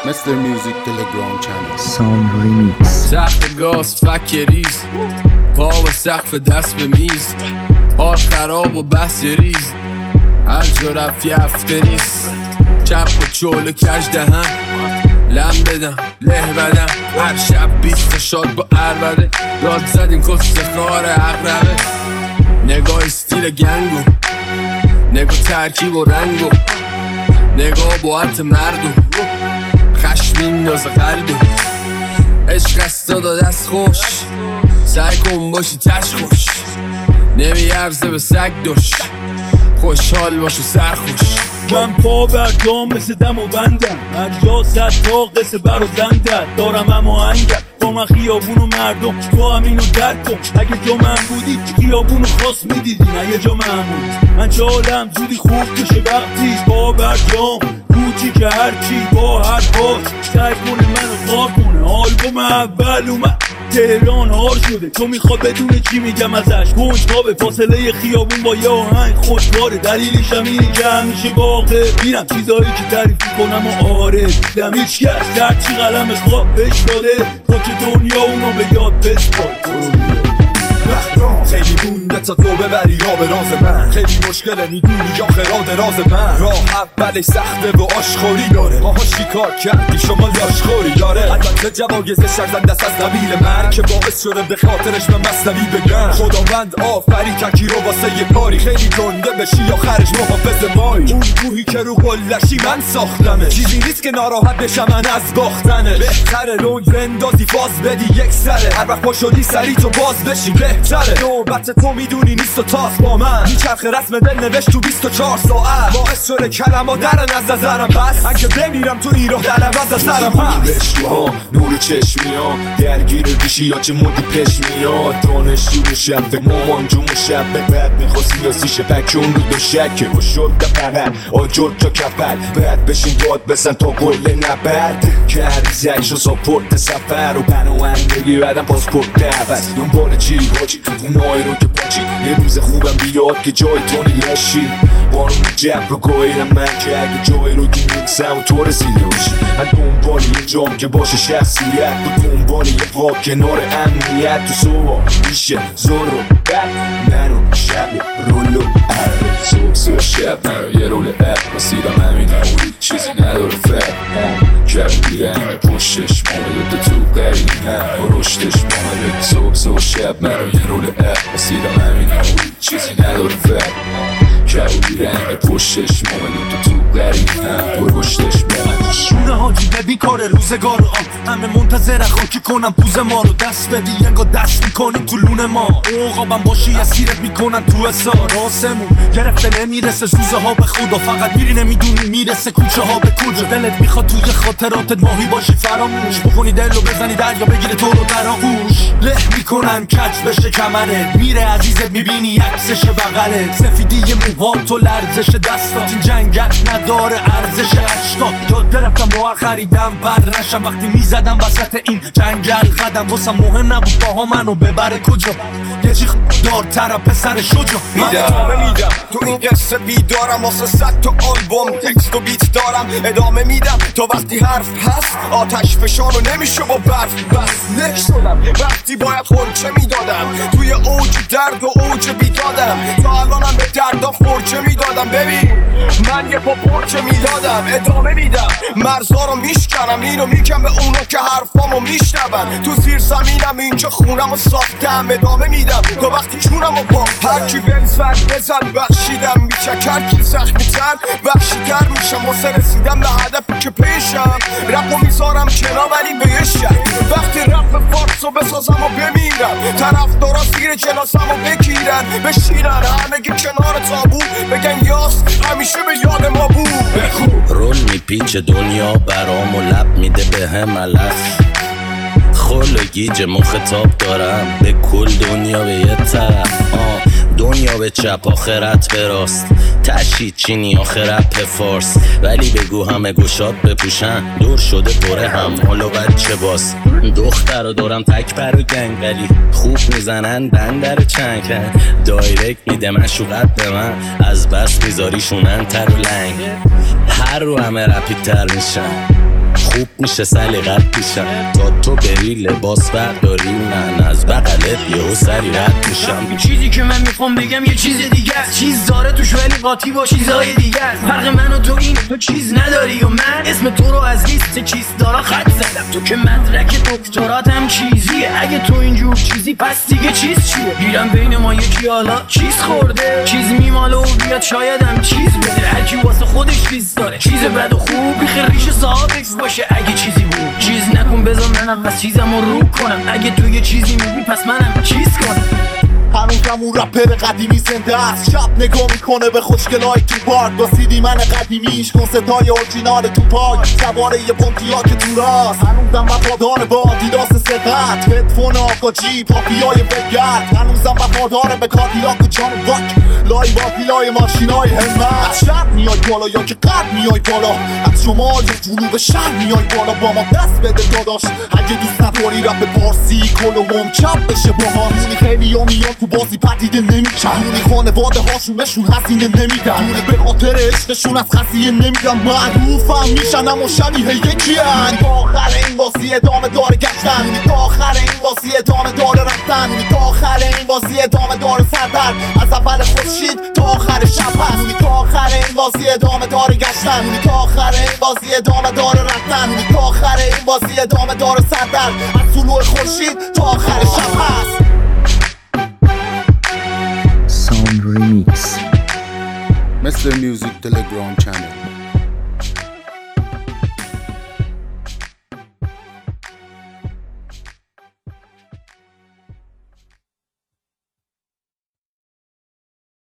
Mr. Music Telegram channel Sound Remix. تخت گاز فک ریز، پا و سقف دست به میز، حال خراب و بحث ریز، هر جا رفتی هفته نیست. چپ و چول کج دهن، لم بدم له بدم، هر شب 20 شاد با عربده، داد زدین کست خار عقربه. نگاه استیل گنگو، نگاه ترکیب و رنگو، نگاه با عط مردو، خشمین ناز قلبو، عشق است داد دست خوش، سعی کن باشی تش خوش، نمیارزه به سگ دوش، خوشحال باش و سرخوش. من پا بردام مثل دم و بندم، هر جا صد تا قصه بر و زندت دارم اما انگم با من خیابون و مردم، تو هم اینو درک کن. اگه جا من بودی خیابون و خواست میدیدی، نه یه جا محمود. من چالم زودی خوب کشه وقتی پا بردام کوچی که هرچی با هر باش سعی کنه منو خواه کنه. آلبوم اول اومد تهران هار شده، تو میخواد بدونه چی میگم ازش. کنجکاو به فاصله خیابون با یه آهنگ خوشباره، دلیلش هم اینه که همیشه باقه میرم چیزایی که تعریف کنم و آره دیدم هیچ کس درچی قلم خوابش داده تو که دنیا اونو به یاد بسپار. خیلی مونده تا تو ببری یا به راز من، خیلی مشکله میدونی یا خراد راز من. راه اولش سخته و آشخوری داره، ماها شکار کردی شما لاشخوری داره. البته جوایز شرزن دست از نبیل من که باعث شده به خاطرش من مصنوی بگم. خداوند آفری تکی رو واسه یه کاری، خیلی گنده بشی آخرش محافظ مایی. اون کوهی که رو قلشی من ساختمه، چیزی نیست که ناراحت بشم من از باختنه. بهتره لونگ بندازی فاز بدی یک سره، هر وقت پا شدی سری تو باز بشی بهتره. نوبت تو میدونی نیست و تاس با من، میچرخ رسم دل نوشت تو 24 ساعت. باعث شده کلمه درن از نظرم، پس اگه بمیرم تو این راه درم از نظرم. هم نور چشمی ها درگیر بیشی یا چه مدی پیش میاد. دانشجو شب فکر مامان جون شب به بعد میخواستی یا سیشه پکون رو دوشکه و شد دقیقا آجور تا کپل. بعد بشین داد بسن تا گل نبرد کردی زیش و ساپورت سفر و پناهندگی بعدم پاسپورت دعوت. دنبال چی باچی تو اونایی رو که پاچی، یه روز خوبم بیاد که جای تو نیاشی. بانون جب رو گاهیدم من که اگه جایی رو که میرسم تو رسیده باشی. من دنبال یه جام که باشه شخصیت، تو دنبال یه پا کنار امنیت. تو صبح میشه زور و بد منو شب رولو صبح شب منو یه رول اپ رسیدم همین نمونی چیزی نداره فرق. کردی رنگ پشتش مامده تو قریب هم رشتش مامده. صبح شب منو یه رول اپ رسیدم همین نمونی چیزی نداره فرق. کردی رنگ پشتش مامده تو قریب هم رشتش مامده. شونه حاجی ببین کار روزگار همه منتظر خاکی کنم پوز ما رو دست بدی انگا دست میکنی تو لون ما. اوقابم باشی اسیرت میکنن تو اصار آسمون گرفته نمیرسه زوزه ها به خدا، فقط میری نمیدونی میرسه کوچه ها به کجا. دلت میخواد توی خاطراتت ماهی باشی فراموش بکنی دل رو بزنی دریا بگیره تو رو در آغوش. له میکنن کج بشه کمرت میره عزیزت میبینی عکسش بغلت. سفیدی موها تو لرزش دستات این جنگت نداره ارزش اشتا. یاد گرفتم با خریدم بر نشم وقتی میزدم وسط این جنگل قدم. واسم مهم نبود باها منو ببره کجا، یه چی دارتر پسر شجا. من ادامه میدم تو این قصه بیدارم، واسه 100 تا آلبوم تکست و بیت دارم. ادامه میدم تا وقتی حرف هست، آتش فشار رو نمیشه با برف بس. نک شدم وقتی باید خورچه میدادم، توی اوج درد و اوج بیدادم. تا الانم به دردا خورچه میدادم، ببین من یه پا پرچه میدادم. ادامه میدم مرزا رو میشکنم، اینو میگم به اونا که حرفامو میشنون. تو زیر زمینم اینجا خونم و ساختم. ادامه میدم تا وقتی چونم و با هرکی بنزن بزن بخشیدم. میچکر کی زخمی تر بخشیدر میشم واسه رسیدم به هدفی که پیشم. رپو میذارم کنار ولی به یه شک، وقتی رپ فارسو بسازم و بمیرم. طرف دارا زیر جناسم و بگیرن بشیرن همگی کنار تابو بگن یاس همیشه به یاد ما بود. رول میپیچه دنیا برام و لب میده به هم علف. خل و گیج مخاطب دارم به کل دنیا به یه طرف. دنیا به چپ آخرت به راست، تشید چینی آخرت به فارس. ولی بگو همه گوشات بپوشن، دور شده بره هم حالا بچه باز. دختر رو دارم تک پر و گنگ ولی خوب میزنن بندر چنگ. دایرکت میده مشوقت به من، از بس میذاری شونن تر و لنگ. هر رو همه رپیدتر میشن، خوب میشه سلیقت پیشم تا تو بری لباس برداری من از بغلت یهو سری رد میشم. چیزی که من میخوام بگم یه چیز دیگه است، چیز داره توش ولی قاطی با چیزهای دیگه است. فرق من و تو اینه تو چیز نداری و من اسم تو رو از لیست چیز دارا خط زدم. تو که مدرک دکتراتم چیزیه، اگه تو اینجور چیزی پس دیگه چیز چیه؟ گیرم بین ما یکی حالا چیز خورده، چیز میماله و بیاد شایدم چیز بده. هرکی واسه خودش چیز داره، چیز بد و خوب بیخ ریش صاحبش باشه. اگه چیزی بود چیز نکن بذار منم بس چیزمو رو کنم. اگه تو یه چیزی میگی پس منم چیز کنم. هنوزم اون رپر قدیمی زنده است، شب نگاه میکنه به خوشگلای تو پارک با سیدی من قدیمیش کنستای اورجینال تو پاک سواره یه پونتیا که تو راست. هنوزم وفادار با آدیداس سقط هدفون آقا جی پاپیای بگرد. هنوزم وفادار به کادیلاک و جان واک لای با پیلای ماشینای همت. از شرق میای بالا یا که غرب میای بالا، از شمال یا جنوب شرق میای بالا. با ما دست بده داداش اگه دوست نداری رپ پارسی کلوم چپ بشه با ما. خیلی ها میان تو بازی پدیده نمیشن، خانواده هاشون بهشون هزینه نمیدن، به خاطر عشقشون از خزیه نمیدن. معروفم میشن اما شبیه یکی هن. تا آخر این بازی ادامه داره گشتن، تا آخر این بازی ادامه داره رفتن، تا آخر این بازی ادامه داره سردر از اول خورشید تا آخر شب هست. تا آخر این بازی ادامه داره گشتن، تا آخر این بازی ادامه داره رفتن، تا آخر این بازی ادامه داره سردر از طلوع خورشید تا آخر شب هست. Mr. Music Telegram channel.